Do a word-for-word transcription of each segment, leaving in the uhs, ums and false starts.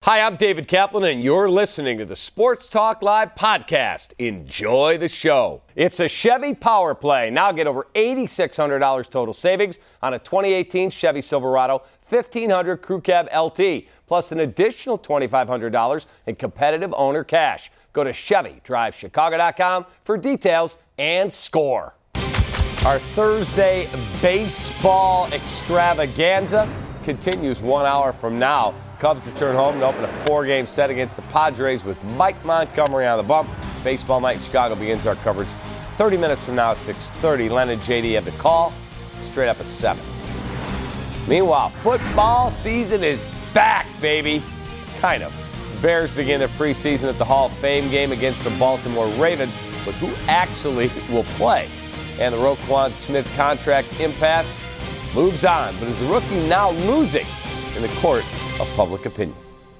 Hi, I'm David Kaplan, and you're listening to the Sports Talk Live podcast. Enjoy the show. It's a Chevy Power Play. Now get over eight thousand six hundred dollars total savings on a twenty eighteen Chevy Silverado fifteen hundred Crew Cab L T, plus an additional two thousand five hundred dollars in competitive owner cash. Go to Chevy Drive Chicago dot com for details and score. Our Thursday baseball extravaganza continues one hour from now. Cubs return home to open a four-game set against the Padres with Mike Montgomery on the bump. Baseball Night in Chicago begins our coverage thirty minutes from now at six thirty. Len and J D have the call, straight up at seven. Meanwhile, football season is back, baby. Kind of. Bears begin their preseason at the Hall of Fame game against the Baltimore Ravens, but who actually will play? And the Roquan Smith contract impasse moves on, but is the rookie now losing in the court of public opinion?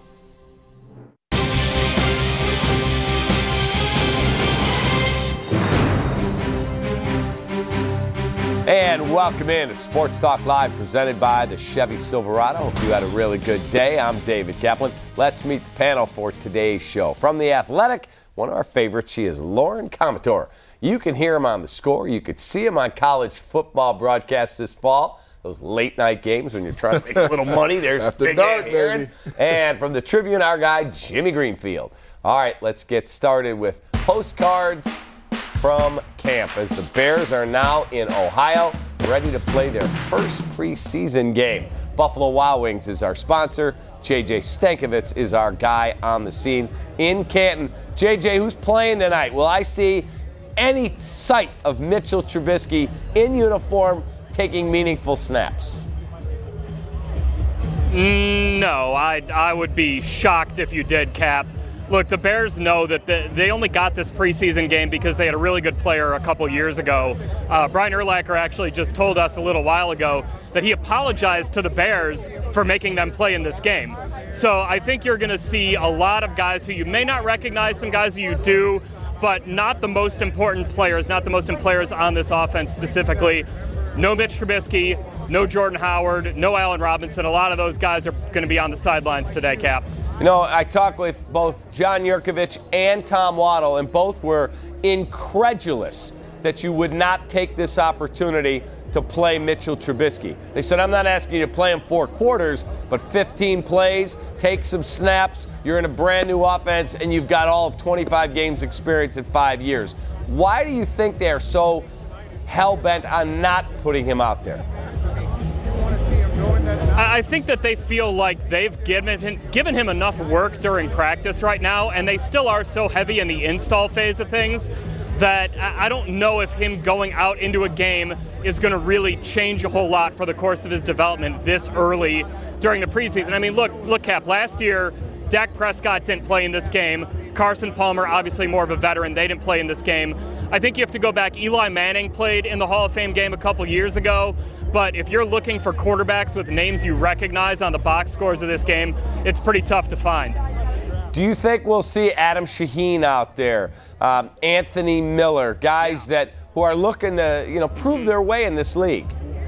And welcome in to Sports Talk Live, presented by the Chevy Silverado. Hope you had a really good day. I'm David Kaplan. Let's meet the panel for today's show. From The Athletic, one of our favorites, she is Lauren Comitor. You can hear him on The Score. You could see him on college football broadcasts this fall. Those late night games when you're trying to make a little money. There's After Big dark, Aaron. baby. And from the Tribune, our guy, Jimmy Greenfield. All right, let's get started with postcards from camp as the Bears are now in Ohio, ready to play their first preseason game. Buffalo Wild Wings is our sponsor. J J Stankovitz is our guy on the scene in Canton. J J, who's playing tonight? Will I see any sight of Mitchell Trubisky in uniform taking meaningful snaps? No, I, I would be shocked if you did, Cap. Look, the Bears know that the, they only got this preseason game because they had a really good player a couple years ago. Uh, Brian Urlacher actually just told us a little while ago that he apologized to the Bears for making them play in this game. So I think you're going to see a lot of guys who you may not recognize, some guys who you do, but not the most important players, not the most important players on this offense specifically. No Mitch Trubisky, no Jordan Howard, no Allen Robinson. A lot of those guys are going to be on the sidelines today, Cap. You know, I talked with both John Yurkovich and Tom Waddle, and both were incredulous that you would not take this opportunity to play Mitchell Trubisky. They said, I'm not asking you to play him four quarters, but fifteen plays, take some snaps. You're in a brand new offense, and you've got all of twenty-five games experience in five years. Why do you think they are so hell-bent on not putting him out there? I think that they feel like they've given him, given him enough work during practice right now, and they still are so heavy in the install phase of things that I don't know if him going out into a game is going to really change a whole lot for the course of his development this early during the preseason. I mean, look, look, Cap, last year, Dak Prescott didn't play in this game. Carson Palmer, obviously more of a veteran, they didn't play in this game. I think you have to go back. Eli Manning played in the Hall of Fame game a couple years ago, but if you're looking for quarterbacks with names you recognize on the box scores of this game, it's pretty tough to find. Do you think we'll see Adam Shaheen out there, um, Anthony Miller, guys that who are looking to, you know, prove their way in this league?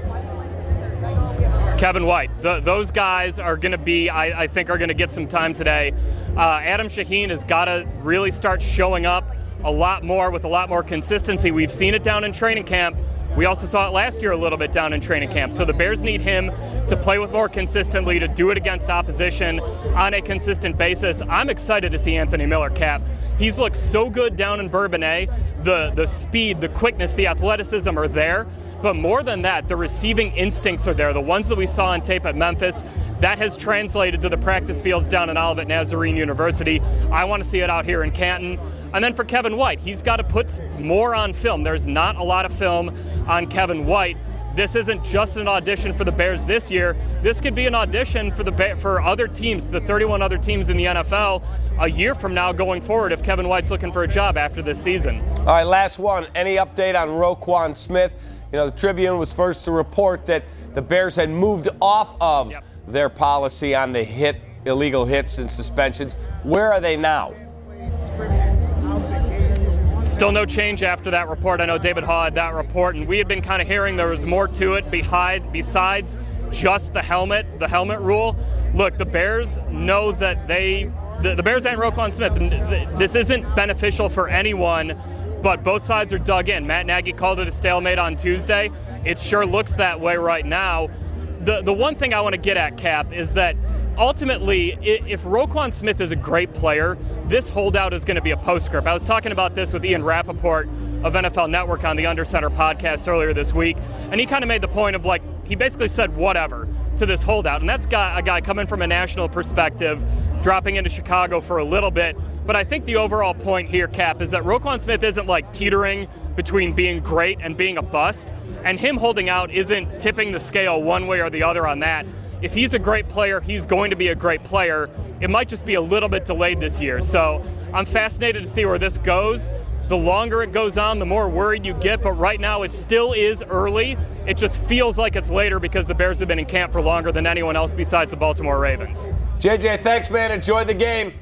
Kevin White. The, those guys are going to be, I, I think, are going to get some time today. Uh, Adam Shaheen has got to really start showing up a lot more with a lot more consistency. We've seen it down in training camp. We also saw it last year a little bit down in training camp. So the Bears need him to play with more consistently, to do it against opposition on a consistent basis. I'm excited to see Anthony Miller, Cap. He's looked so good down in Bourbonnais. The, the speed, the quickness, the athleticism are there. But more than that, the receiving instincts are there. The ones that we saw on tape at Memphis, that has translated to the practice fields down in Olivet Nazarene University. I want to see it out here in Canton. And then for Kevin White, he's got to put more on film. There's not a lot of film on Kevin White. This isn't just an audition for the Bears this year. This could be an audition for the for other teams, the thirty-one other teams in the N F L, a year from now going forward if Kevin White's looking for a job after this season. All right, last one. Any update on Roquan Smith? You know, the Tribune was first to report that the Bears had moved off of yep. their policy on the hit, illegal hits and suspensions. Where are they now? Still no change after that report. I know David Haw had that report, and we had been kind of hearing there was more to it behind, besides just the helmet, the helmet rule. look, the Bears know that they, the, the Bears and Roquan Smith, this isn't beneficial for anyone, but both sides are dug in. Matt Nagy called it a stalemate on Tuesday. It sure looks that way right now. The, the one thing I want to get at, Cap, is that ultimately, if Roquan Smith is a great player, this holdout is going to be a postscript. I was talking about this with Ian Rappaport of N F L Network on the Under Center podcast earlier this week, and he kind of made the point of, like, he basically said whatever to this holdout, and that's got a guy coming from a national perspective, dropping into Chicago for a little bit. But I think the overall point here, Cap, is that Roquan Smith isn't, like, teetering between being great and being a bust, and him holding out isn't tipping the scale one way or the other on that. If he's a great player, he's going to be a great player. It might just be a little bit delayed this year. So I'm fascinated to see where this goes. The longer it goes on, the more worried you get. But right now, it still is early. It just feels like it's later because the Bears have been in camp for longer than anyone else besides the Baltimore Ravens. J J, thanks, man. Enjoy the game.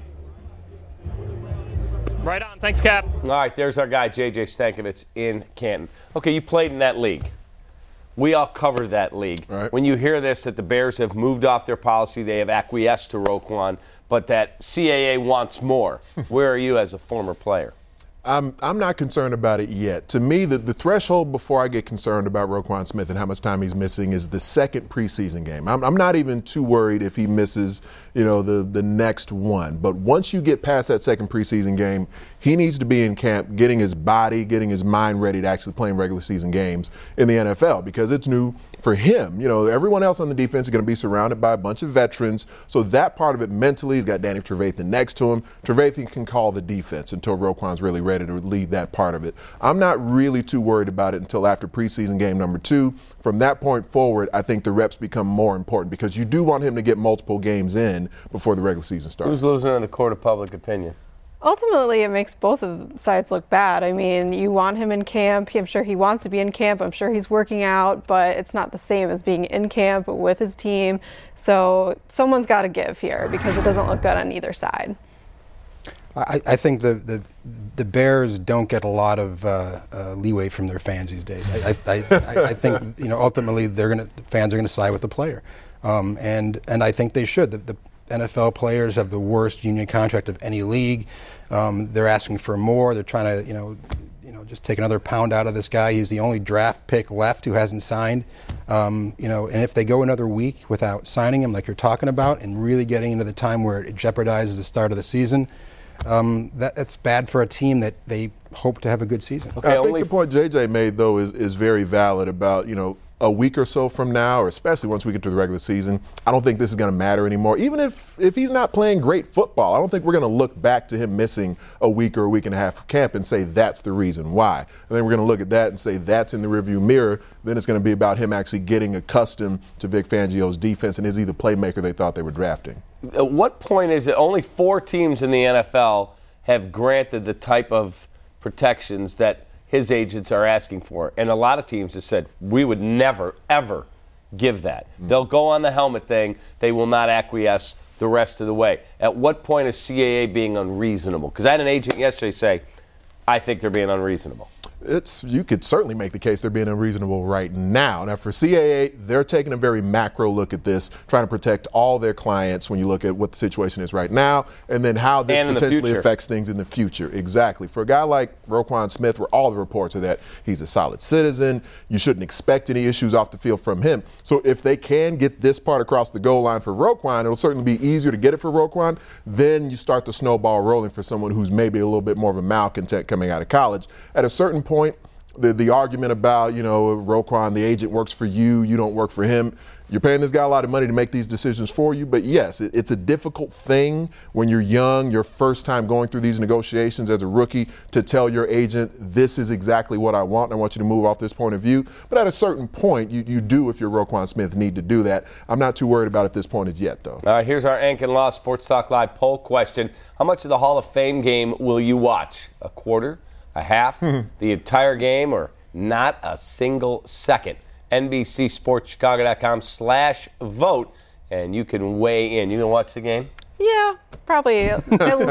Right on. Thanks, Cap. All right, there's our guy, J J Stankovitz in Canton. Okay, you played in that league. We all covered that league. Right. When you hear this, that the Bears have moved off their policy, they have acquiesced to Roquan, but that C A A wants more. Where are you as a former player? I'm I'm not concerned about it yet. To me, the, the threshold before I get concerned about Roquan Smith and how much time he's missing is the second preseason game. I'm, I'm not even too worried if he misses, you know, the, the next one. But once you get past that second preseason game, he needs to be in camp, getting his body, getting his mind ready to actually playing regular season games in the N F L because it's new for him. You know, everyone else on the defense is going to be surrounded by a bunch of veterans. So that part of it mentally, he's got Danny Trevathan next to him. Trevathan can call the defense until Roquan's really ready to lead that part of it. I'm not really too worried about it until after preseason game number two. From that point forward, I think the reps become more important because you do want him to get multiple games in before the regular season starts. Who's losing in the court of public opinion? Ultimately, it makes both of the sides look bad. I mean, you want him in camp. I'm sure he wants to be in camp. I'm sure he's working out, but it's not the same as being in camp with his team. So someone's got to give here because it doesn't look good on either side. I, I think the, the the Bears don't get a lot of uh, uh, leeway from their fans these days. I, I, I, I think you know ultimately they're gonna the fans are going to side with the player, um, and and I think they should. The, the N F L players have the worst union contract of any league. Um, they're asking for more. They're trying to, you know, you know, just take another pound out of this guy. He's the only draft pick left who hasn't signed. Um, you know, and if they go another week without signing him, like you're talking about, and really getting into the time where it jeopardizes the start of the season, um, that, that's bad for a team that they hope to have a good season. Okay, I think the point J J made, though, is, is very valid about, you know, a week or so from now, or especially once we get to the regular season, I don't think this is going to matter anymore. Even if, if he's not playing great football, I don't think we're going to look back to him missing a week or a week and a half of camp and say that's the reason why. And then we're going to look at that and say that's in the rearview mirror. Then it's going to be about him actually getting accustomed to Vic Fangio's defense and is he the playmaker they thought they were drafting. At what point is it only four teams in the N F L have granted the type of protections that his agents are asking for? And a lot of teams have said, we would never, ever give that. Mm-hmm. They'll go on the helmet thing. They will not acquiesce the rest of the way. At what point is C A A being unreasonable? Because I had an agent yesterday say, I think they're being unreasonable. It's you could certainly make the case they're being unreasonable right now. Now, for C A A, they're taking a very macro look at this, trying to protect all their clients when you look at what the situation is right now and then how this potentially affects things in the future. Exactly. For a guy like Roquan Smith, where all the reports are that he's a solid citizen, you shouldn't expect any issues off the field from him. So if they can get this part across the goal line for Roquan, it'll certainly be easier to get it for Roquan. Then you start the snowball rolling for someone who's maybe a little bit more of a malcontent coming out of college. At a certain point, point, the, the argument about, you know, Roquan, the agent works for you, you don't work for him. You're paying this guy a lot of money to make these decisions for you. But yes, it, it's a difficult thing when you're young, your first time going through these negotiations as a rookie, to tell your agent, this is exactly what I want. I want you to move off this point of view. But at a certain point, you, you do, if you're Roquan Smith, need to do that. I'm not too worried about it at this point as yet, though. All right, here's our Ank and Law Sports Talk Live poll question. How much of the Hall of Fame game will you watch? A quarter? A half? The entire game? Or not a single second? N B C Sports Chicago dot com slash vote, and you can weigh in. You gonna watch the game? Yeah, probably. at,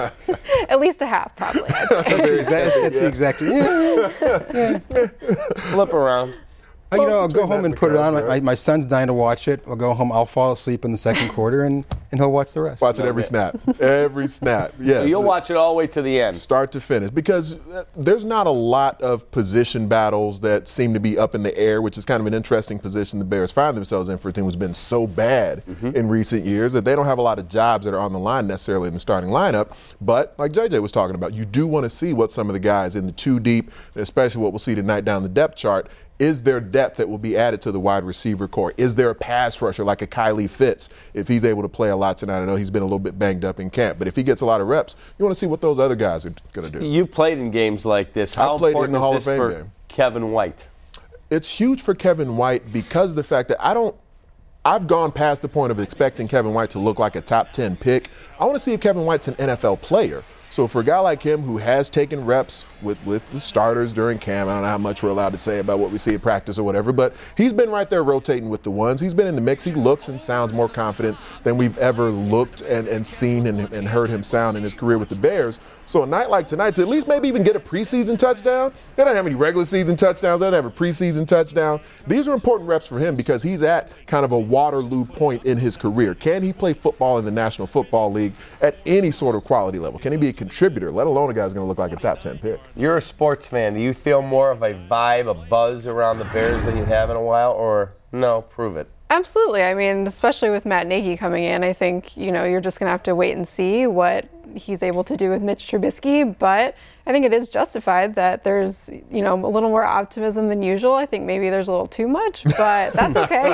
at least a half, probably. That's, exactly, that's exactly. Yeah. Yeah. Flip around. You know, I'll go home and put it on. My, my son's dying to watch it. I'll go home. I'll fall asleep in the second quarter, and and he'll watch the rest. Watch it every snap. Every snap. Yes. You'll watch it all the way to the end. Start to finish. Because there's not a lot of position battles that seem to be up in the air, which is kind of an interesting position the Bears find themselves in for a team who's been so bad mm-hmm. in recent years that they don't have a lot of jobs that are on the line necessarily in the starting lineup. But like J J was talking about, you do want to see what some of the guys in the two deep, especially what we'll see tonight down the depth chart, is there depth that will be added to the wide receiver core? Is there a pass rusher like a Kylie Fitz if he's able to play a lot tonight? I know he's been a little bit banged up in camp, but if he gets a lot of reps, you want to see what those other guys are going to do. You played in games like this. How I played important in the Hall is of this Fame for game. Kevin White? It's huge for Kevin White because of the fact that I don't I've gone past the point of expecting Kevin White to look like a top ten pick. I want to see if Kevin White's an N F L player. So for a guy like him who has taken reps with, with the starters during camp, I don't know how much we're allowed to say about what we see at practice or whatever, but he's been right there rotating with the ones. He's been in the mix. He looks and sounds more confident than we've ever looked and, and seen and, and heard him sound in his career with the Bears. So a night like tonight, to at least maybe even get a preseason touchdown. They don't have any regular season touchdowns. They don't have a preseason touchdown. These are important reps for him because he's at kind of a Waterloo point in his career. Can he play football in the National Football League at any sort of quality level? Can he be a contributor, let alone a guy who's going to look like a top ten pick? You're a sports fan. Do you feel more of a vibe, a buzz around the Bears than you have in a while, or no, prove it? Absolutely. I mean, especially with Matt Nagy coming in, I think, you know, you're just going to have to wait and see what he's able to do with Mitch Trubisky. But I think it is justified that there's, you know, a little more optimism than usual. I think maybe there's a little too much, but that's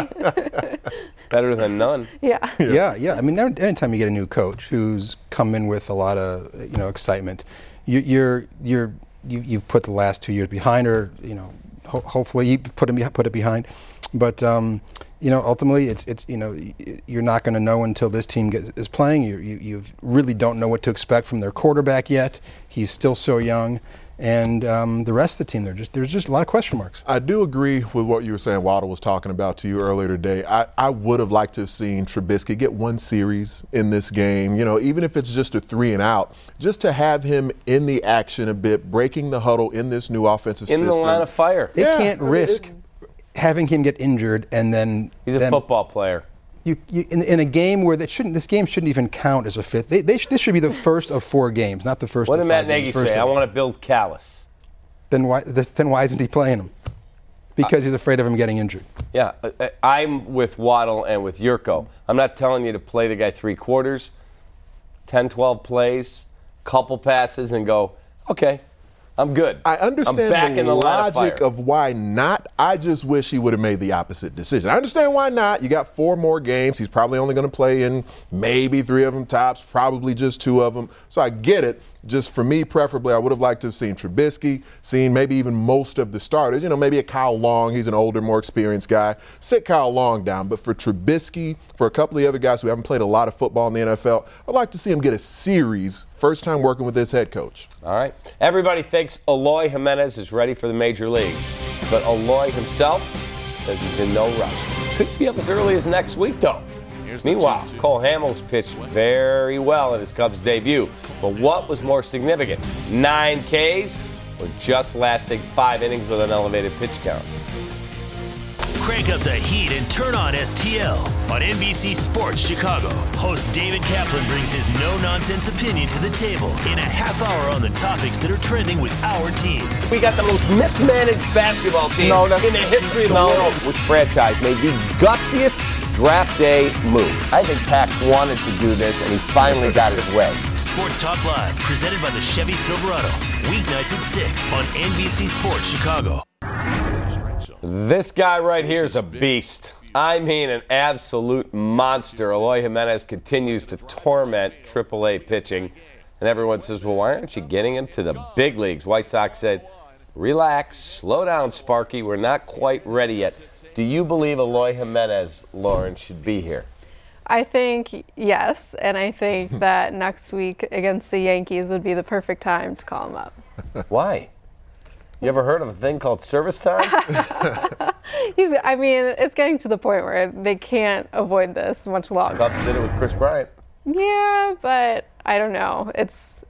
okay. Better than none. Yeah. Yeah, yeah. I mean, anytime you get a new coach who's come in with a lot of, you know, excitement, you, you're, you're, you, you've put the last two years behind, or, you know, ho- hopefully you put it, put it behind. But, um, you know, ultimately, it's it's you know, you're not going to know until this team gets, is playing. You you you've really don't know what to expect from their quarterback yet. He's still so young, and um, the rest of the team, they're just there's just a lot of question marks. I do agree with what you were saying. Waddle was talking about to you earlier today. I, I would have liked to have seen Trubisky get one series in this game. You know, even if it's just a three and out, just to have him in the action a bit, breaking the huddle in this new offensive in system. In the line of fire. They yeah, can't I mean, risk. It, having him get injured and then he's a then football player. You, you in, in a game where that shouldn't this game shouldn't even count as a fifth. They, they sh- this should be the first of four games, not the first. What of did five Matt Nagy games, say? I want to build callous. Then why? Then why isn't he playing him? Because uh, he's afraid of him getting injured. Yeah, I'm with Waddle and with Yurko. I'm not telling you to play the guy three quarters, ten, twelve plays, couple passes, and go, okay. I'm good. I understand I'm back the, in the logic of, of why not. I just wish he would have made the opposite decision. I understand why not. You got four more games. He's probably only going to play in maybe three of them tops, probably just two of them. So I get it. Just for me, preferably, I would have liked to have seen Trubisky, seen maybe even most of the starters. You know, maybe a Kyle Long. He's an older, more experienced guy. Sit Kyle Long down. But for Trubisky, for a couple of the other guys who haven't played a lot of football in the N F L, I'd like to see him get a series, first time working with this head coach. All right. Everybody thinks Eloy Jimenez is ready for the major leagues. But Eloy himself says he's in no rush. Could be up as early as next week, though. Meanwhile, Cole Hamels pitched very well in his Cubs debut. But what was more significant, nine Ks or just lasting five innings with an elevated pitch count? Crank up the heat and turn on S T L. On N B C Sports Chicago, host David Kaplan brings his no-nonsense opinion to the table in a half hour on the topics that are trending with our teams. We got the most mismanaged basketball team no, in the history of the no. world. Which franchise made the gutsiest draft day move? I think Pac wanted to do this, and he finally got his way. Sports Talk Live, presented by the Chevy Silverado. Weeknights at six on N B C Sports Chicago. This guy right here is a beast. I mean, an absolute monster. Eloy Jimenez continues to torment triple A pitching. And everyone says, well, why aren't you getting him to the big leagues? White Sox said, relax, slow down, Sparky. We're not quite ready yet. Do you believe Eloy Jimenez, Lauren, should be here? I think yes, and I think that next week against the Yankees would be the perfect time to call him up. Why? You ever heard of a thing called service time? He's, I mean, it's getting to the point where they can't avoid this much longer. Cubs did it with Chris Bryant. Yeah, but I don't know. It's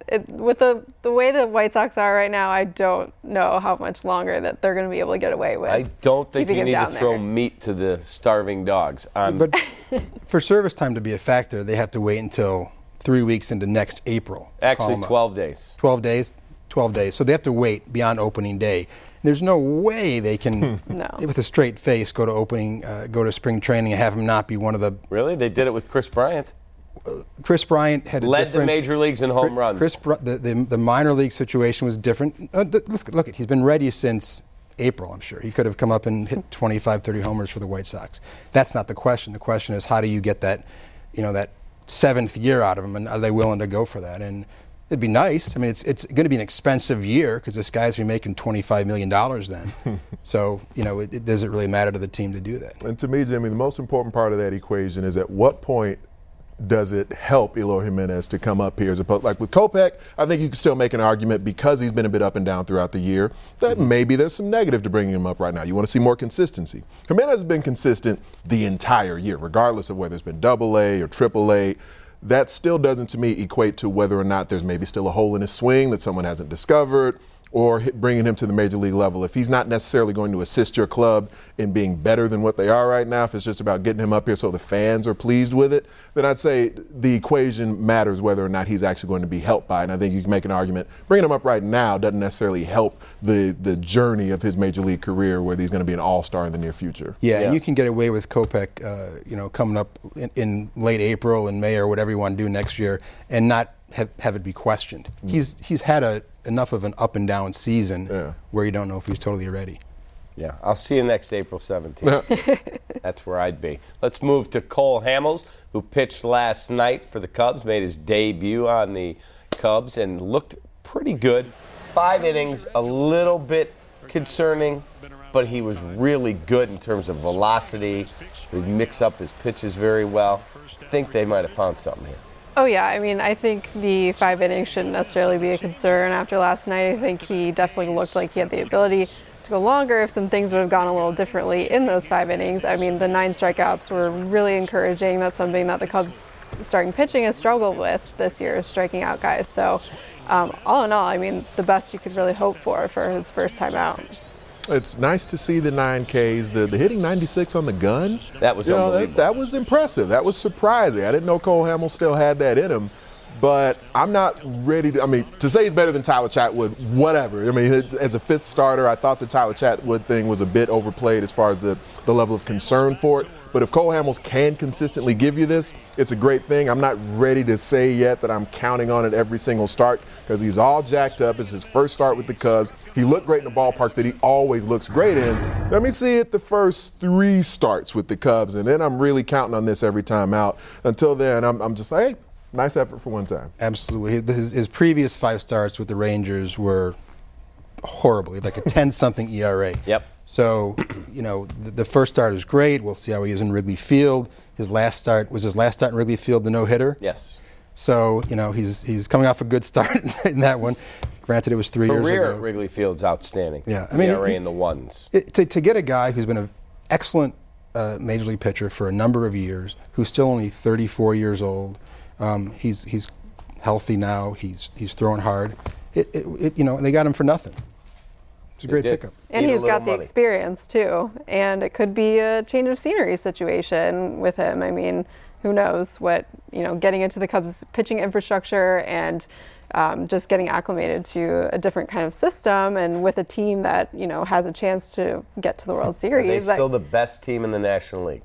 it, with the the way the White Sox are right now, I don't know how much longer that they're going to be able to get away with. I don't think you need to throw there. meat to the starving dogs. Um, but for service time to be a factor, they have to wait until three weeks into next April. Actually, twelve days. twelve days? twelve days. So they have to wait beyond opening day. There's no way they can, no. with a straight face, go to opening, uh, go to spring training and have him not be one of the. Really? They did it with Chris Bryant. Uh, Chris Bryant had a led different, the major leagues in home Chris, runs. Chris, the, the the minor league situation was different. Uh, look, look, he's been ready since April. I'm sure he could have come up and hit twenty-five, thirty homers for the White Sox. That's not the question. The question is how do you get that, you know, that seventh year out of him, and are they willing to go for that? And it'd be nice. I mean, it's it's going to be an expensive year because this guy's going to be making twenty-five million dollars then. So, you know, it, it doesn't really matter to the team to do that. And to me, Jimmy, the most important part of that equation is at what point does it help Eloy Jimenez to come up here as opposed, like with Kopech, I think you can still make an argument because he's been a bit up and down throughout the year that mm-hmm. maybe there's some negative to bringing him up right now. You want to see more consistency. Jimenez has been consistent the entire year, regardless of whether it's been double A or triple A. That still doesn't, to me, equate to whether or not there's maybe still a hole in his swing that someone hasn't discovered or bringing him to the major league level. If he's not necessarily going to assist your club in being better than what they are right now, if it's just about getting him up here so the fans are pleased with it, then I'd say the equation matters whether or not he's actually going to be helped by it. And I think you can make an argument bringing him up right now doesn't necessarily help the, the journey of his major league career, whether he's going to be an all-star in the near future. Yeah, yeah. And you can get away with Kopech, uh, you know, coming up in, in late April and May or whatever you want to do next year and not have, have it be questioned. Mm. He's he's had a enough of an up and down season yeah. where you don't know if he's totally ready. Yeah, I'll see you next April seventeenth. That's where I'd be. Let's move to Cole Hamels, who pitched last night for the Cubs, made his debut on the Cubs and looked pretty good. Five innings, a little bit concerning, but he was really good in terms of velocity. He mixed up his pitches very well. I think they might have found something here. Oh, yeah. I mean, I think the five innings shouldn't necessarily be a concern after last night. I think he definitely looked like he had the ability to go longer if some things would have gone a little differently in those five innings. I mean, the nine strikeouts were really encouraging. That's something that the Cubs starting pitching has struggled with this year, is striking out guys. So, um, all in all, I mean, the best you could really hope for for his first time out. It's nice to see the nine Ks, the, the hitting ninety-six on the gun. That was you know, unbelievable. That, that was impressive. That was surprising. I didn't know Cole Hamels still had that in him. But I'm not ready to, I mean, to say he's better than Tyler Chatwood, whatever. I mean, as a fifth starter, I thought the Tyler Chatwood thing was a bit overplayed as far as the, the level of concern for it. But if Cole Hamels can consistently give you this, it's a great thing. I'm not ready to say yet that I'm counting on it every single start because he's all jacked up. It's his first start with the Cubs. He looked great in the ballpark that he always looks great in. Let me see it the first three starts with the Cubs, and then I'm really counting on this every time out. Until then, I'm, I'm just like, hey, nice effort for one time. Absolutely. His, his previous five starts with the Rangers were horrible. He had like a ten-something E R A. Yep. So, you know, the, the first start is great. We'll see how he is in Wrigley Field. His last start, was his last start in Wrigley Field the no-hitter? Yes. So, you know, he's he's coming off a good start in that one. Granted, it was three Career years ago. Career at Wrigley Field's outstanding. Yeah. I mean, E R A it, in the ones. It, to, to get a guy who's been an excellent uh, major league pitcher for a number of years, who's still only thirty-four years old, Um, he's he's healthy now. He's he's throwing hard. It, it, it you know they got him for nothing. It's a great pickup. And Need he's got the money. experience too. And it could be a change of scenery situation with him. I mean, who knows what you know getting into the Cubs' pitching infrastructure and um, just getting acclimated to a different kind of system and with a team that you know has a chance to get to the World Series. Are they still the best team in the National League?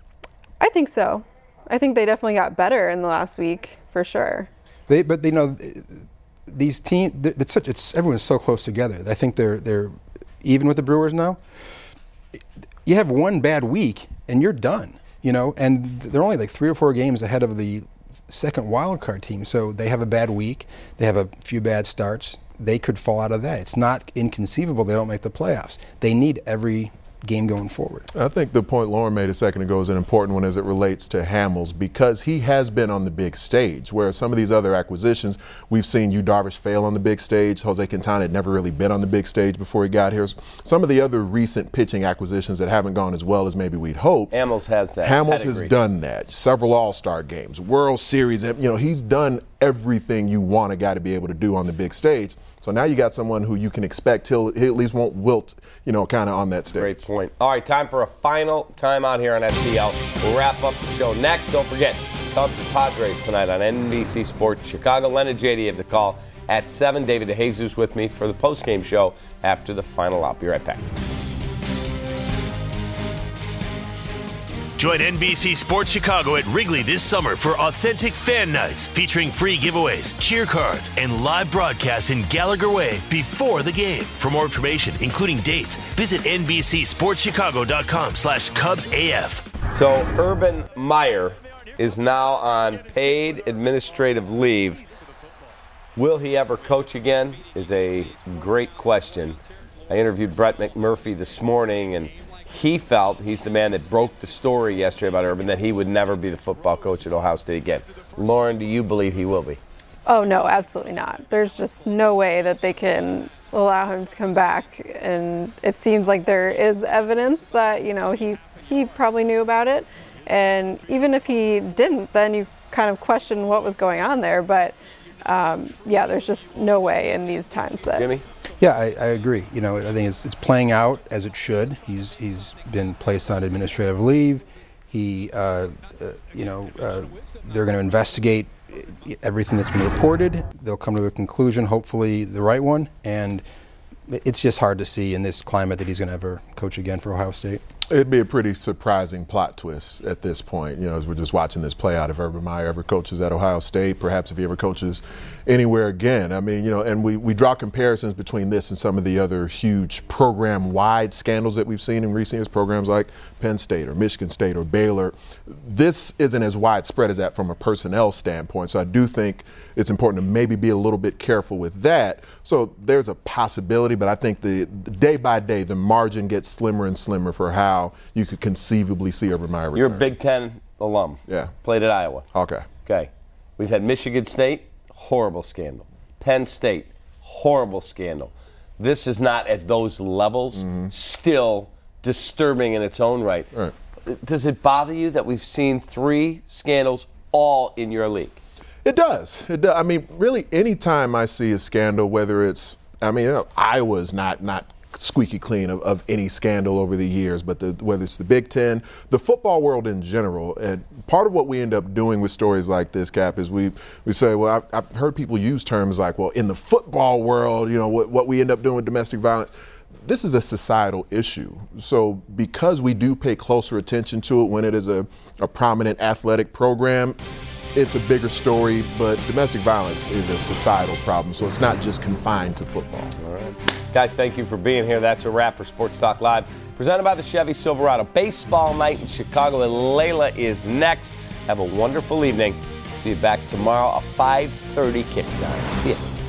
I think so. I think they definitely got better in the last week, for sure. They, but you know, these teams, it's such, it's everyone's so close together. I think they're they're even with the Brewers now. You have one bad week and you're done, you know. And they're only like three or four games ahead of the second wild card team. So they have a bad week. They have a few bad starts. They could fall out of that. It's not inconceivable they don't make the playoffs. They need every game going forward. I think the point Lauren made a second ago is an important one as it relates to Hamels because he has been on the big stage, whereas some of these other acquisitions, we've seen Yu Darvish fail on the big stage. Jose Quintana had never really been on the big stage before he got here. Some of the other recent pitching acquisitions that haven't gone as well as maybe we'd hoped. Hamels has that. Hamels pedigree. has done that. Several All-Star games, World Series. You know, he's done everything you want a guy to be able to do on the big stage. So now you got someone who you can expect he'll, he at least won't wilt, you know, kind of on that stage. Great point. All right, time for a final timeout here on S T L. We'll wrap up the show next. Don't forget, Cubs and Padres tonight on N B C Sports Chicago. Len and J D have the call at seven. David DeJesus with me for the postgame show after the final out. Be right back. Join N B C Sports Chicago at Wrigley this summer for authentic fan nights featuring free giveaways, cheer cards, and live broadcasts in Gallagher Way before the game. For more information, including dates, visit NBCSportsChicago.com slash CubsAF. So Urban Meyer is now on paid administrative leave. Will he ever coach again is a great question. I interviewed Brett McMurphy this morning, and he felt, he's the man that broke the story yesterday about Urban, that he would never be the football coach at Ohio State again. Lauren, do you believe he will be? Oh, no, absolutely not. There's just no way that they can allow him to come back. And it seems like there is evidence that, you know, he, he probably knew about it. And even if he didn't, then you kind of question what was going on there. But, um, yeah, there's just no way in these times that... Jimmy? Yeah, I, I agree. You know, I think it's, it's playing out as it should. He's he's been placed on administrative leave. He, uh, uh, you know, uh, they're going to investigate everything that's been reported. They'll come to a conclusion, hopefully the right one. And it's just hard to see in this climate that he's going to ever coach again for Ohio State. It'd be a pretty surprising plot twist at this point, you know, as we're just watching this play out. If Urban Meyer ever coaches at Ohio State, perhaps if he ever coaches anywhere again. I mean, you know, and we, we draw comparisons between this and some of the other huge program-wide scandals that we've seen in recent years, programs like Penn State or Michigan State or Baylor. This isn't as widespread as that from a personnel standpoint, so I do think it's important to maybe be a little bit careful with that. So there's a possibility, but I think the, the day by day, the margin gets slimmer and slimmer for how you could conceivably see Urban Meyer return. You're a Big Ten alum. Yeah. Played at Iowa. Okay. Okay. We've had Michigan State, horrible scandal. Penn State, horrible scandal. This is not at those levels, mm-hmm. still disturbing in its own right. Right. Does it bother you that we've seen three scandals all in your league? It does. It does. I mean, really, any time I see a scandal, whether it's, I mean, you know, Iowa's not not squeaky clean of, of any scandal over the years, but the, whether it's the Big Ten, the football world in general, and part of what we end up doing with stories like this, Cap, is we we say, well, I've, I've heard people use terms like, well, in the football world, you know, what, what we end up doing with domestic violence. This is a societal issue. So because we do pay closer attention to it when it is a, a prominent athletic program, it's a bigger story, but domestic violence is a societal problem, so it's not just confined to football. All right. Guys, thank you for being here. That's a wrap for Sports Talk Live, presented by the Chevy Silverado. Baseball night in Chicago, and Layla is next. Have a wonderful evening. See you back tomorrow, a five thirty kick time. See ya.